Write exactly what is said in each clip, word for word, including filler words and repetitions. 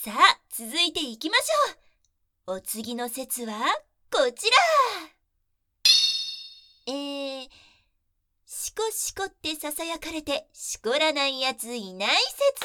さあ、続いていきましょう。お次の説はこちら。えー、しこしこってささやかれてしこらないやついない説。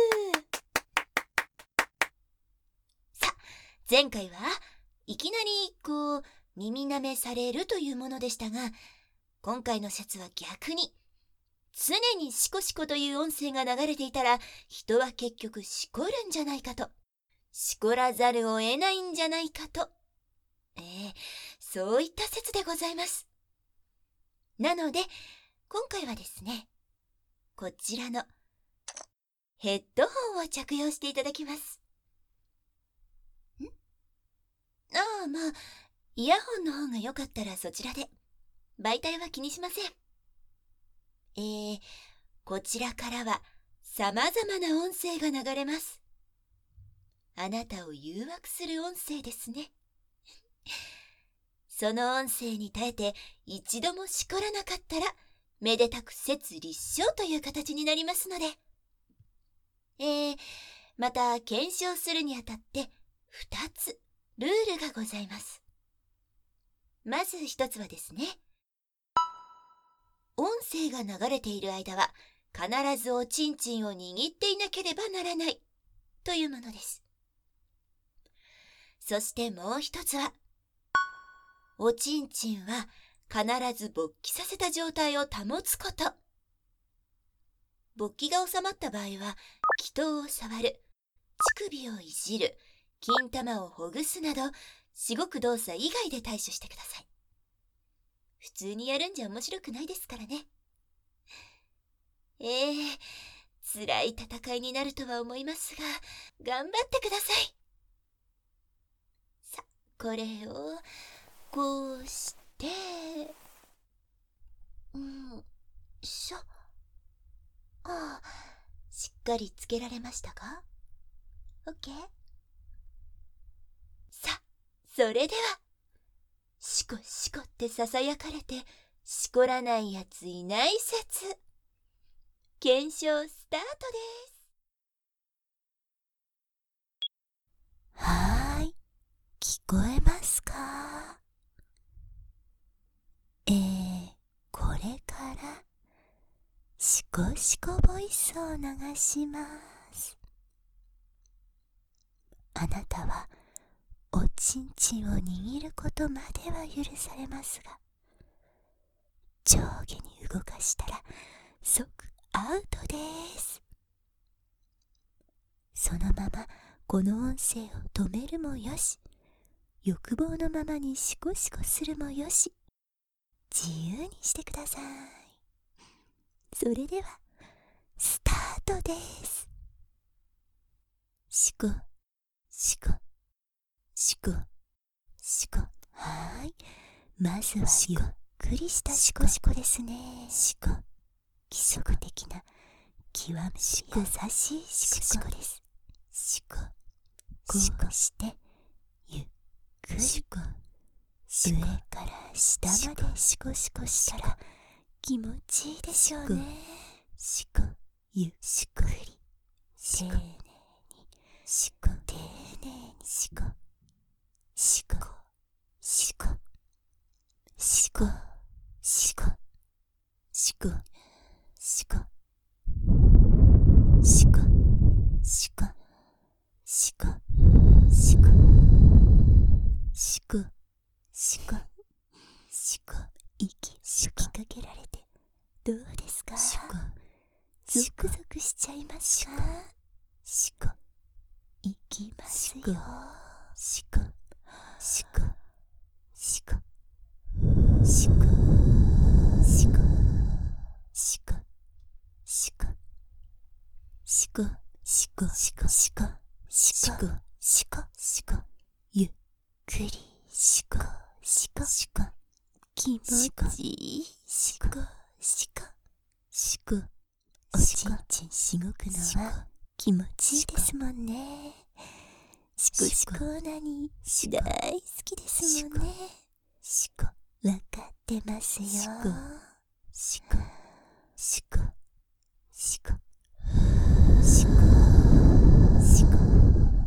さあ、前回はいきなりこう耳なめされるというものでしたが、今回の説は逆に、常にシコシコという音声が流れていたら人は結局しこるんじゃないかと、しこらざるを得ないんじゃないかと、えー、そういった説でございます。なので今回はですね、こちらのヘッドホンを着用していただきます。んああ、まあイヤホンの方がよかったらそちらで。媒体は気にしません。えー、こちらからは様々な音声が流れます。あなたを誘惑する音声ですね。その音声に耐えて一度もしこらなかったら、めでたく説立証という形になりますので。えー、また検証するにあたってふたつルールがございます。まずひとつはですね、音声が流れている間は必ずおちんちんを握っていなければならないというものです。そしてもう一つは、おちんちんは必ず勃起させた状態を保つこと。勃起が収まった場合は、気頭を触る、乳首をいじる、金玉をほぐすなど、しごく動作以外で対処してください。普通にやるんじゃ面白くないですからね。ええー、辛い戦いになるとは思いますが、頑張ってください。さ、これをこうして、うんしょ。ああ、しっかりつけられましたか？ オーケー？ さ、それでは、しこしこってささやかれてしこらないやついない説、検証スタートです。 はーい、聞こえますか？えー、これからしこしこボイスを流します。あなたはおちんちんを握ることまでは許されますが、上下に動かしたら即アウトです。そのままこの音声を止めるもよし、欲望のままにシコシコするもよし、自由にしてください。それではスタートです。シコシコシコシコ。はーい、まずはゆっくりしたシコシコですね。シコ、規則的な極めて優しいシコシコです。シコ、こうしてゆっくり上から下までシコシコしたら気持ちいいでしょうね。シコ、ゆっくり丁寧にシコ、丁寧にシコシコシコシコシコシコシコシコシコシコシコシコシコシコ、息吹きかけられてどうですか？シコゾクゾクしちゃいますか？シコ、いきますよ。シコシコシコシコシコシコシコシコシコシコシコシコシコシコ、ゆっくりシコシコシコ、気持ちいいシコシコシコ。おちんちんしごくのは気持ちいいですもんね。シコシコオナニー大好きですもんね。シコ、わかってますよ。シコシコシコシコシコシコ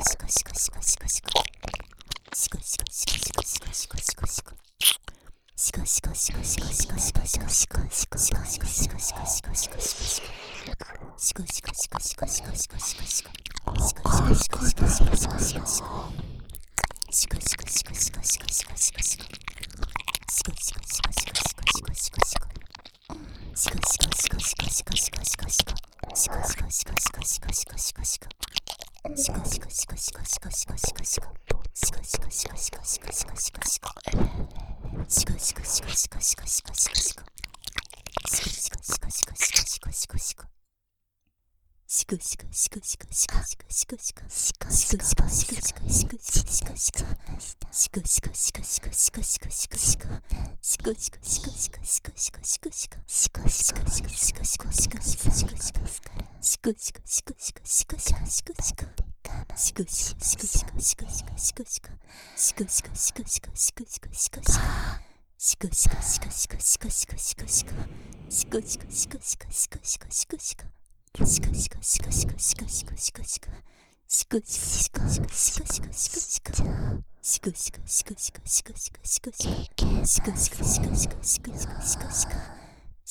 し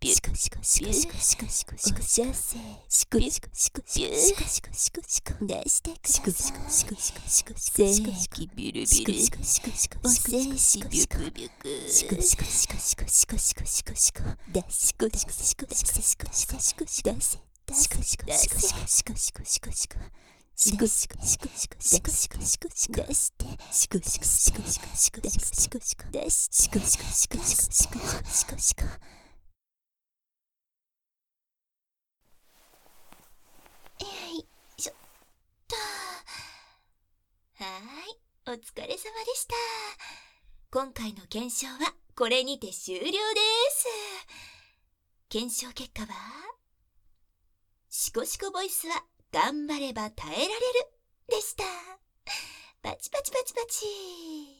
ビュシコシコシコシコシコシコシコシコシコシコシコシコシコシコシコシコ出してください。シコシコシコシコシコシコシコシコビュルビュルシコシコシコシコシコシコビュクビュクシコシコシコシコシコシコシコシコ出シコシコシコシコシコシコシコシコ出せシコシコシコシコシコシコシコシコシコシコシコシコシコシコシコシコ出してシコシコシコシコシコシコシコシコ出しシコシコシコシコシコシコシコシコよいしょっと。はーい、お疲れ様でした。今回の検証はこれにて終了です。検証結果は、シコシコボイスは頑張れば耐えられるでした。パチパチパチパチ。